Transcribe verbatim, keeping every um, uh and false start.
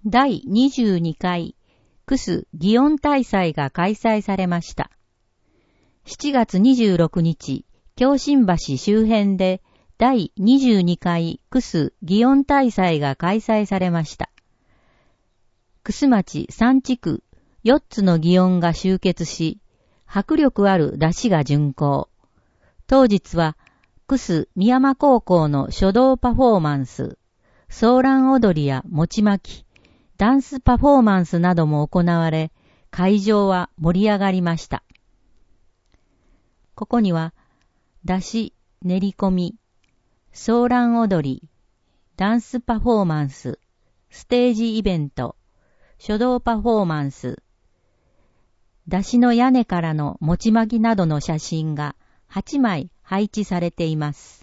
だいにじゅうにかいクス祇園大祭が開催されました。しちがつにじゅうろくにち、京新橋周辺でだいにじゅうにかいクス祇園大祭が開催されました。楠町さん地区よっつの祇園が集結し、迫力ある出汁が巡行。当日は、楠美山高校の書道パフォーマンス、ソーラン踊りや餅巻き、ダンスパフォーマンスなども行われ、会場は盛り上がりました。ここには、出汁、練り込み、ソーラン踊り、ダンスパフォーマンス、ステージイベント、書道パフォーマンス、出汁の屋根からの餅巻きなどの写真がはちまい配置されています。